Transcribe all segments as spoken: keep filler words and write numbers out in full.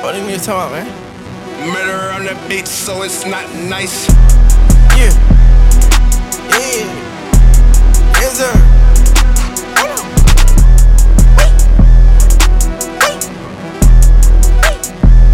What do you talking about, man? Murder on the beat, so it's not nice. Yeah. Yeah. Yes, sir. Hold on. Wait. Wait. Wait.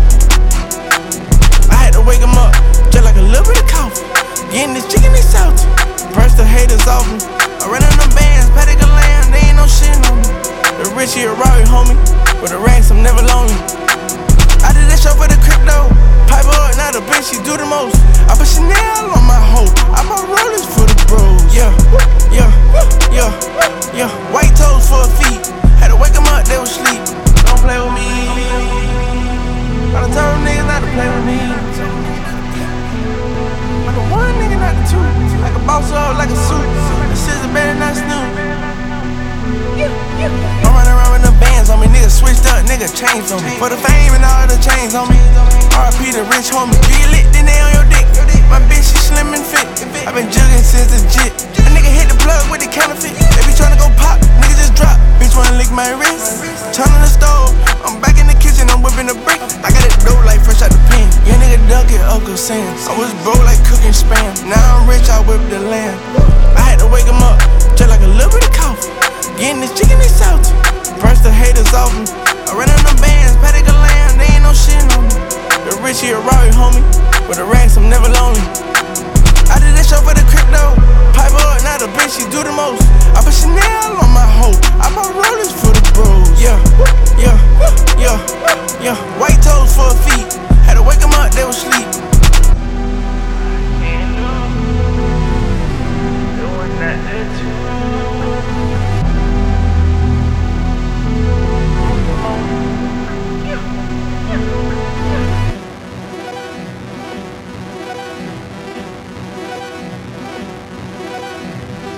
I had to wake him up, just like a little bit of coffee. Getting this chicken, they salty. Press the haters off me. I ran on them bands, Patek a lamb, they ain't no shit on me. The rich here, Rari, homie. With the racks, I'm never lonely. I did that show for the crypto. Pipe up, now the bitch, she do the most. I put Chanel on my hoe. I bought rollers for the bros. Yeah, yeah, yeah, yeah. White toes for a feet. Had to wake them up, they was sleep. Don't play with me. I done told them niggas not to play with me. I'm the one nigga, not the two. Like a boss up, like a suit. The shit's better not snoop. I'm running around with the bands on me, niggas switched up, nigga changed on me. For the fame and all the chains on me. R I P the rich homie. Do you lit, then they on your dick. My bitch, she slim and fit. I been jugging since the jit. A nigga hit the plug with the counterfeit. They be tryna go pop, nigga just drop. Bitch wanna lick my wrist. Turn on the stove, I'm back in the kitchen, I'm whipping the brick. I got it dope like fresh out the pen. Yeah, nigga dunk it, Uncle Sam's. I was broke like cooking spam. Now I'm rich, I whip the lamb. I had to wake him up, just like a little bit of coffee. Getting this chicken, they salty. Press the haters off me. I ran on them bands, Patek a lamb, they ain't no shit on me. The rich here, Rari, homie. With the racks, I'm never lonely. I did that show for the crypto. Pipe up, now the bitch, she do the most. I put Chanel on my hoe. I bought rollers for the bros. Yeah.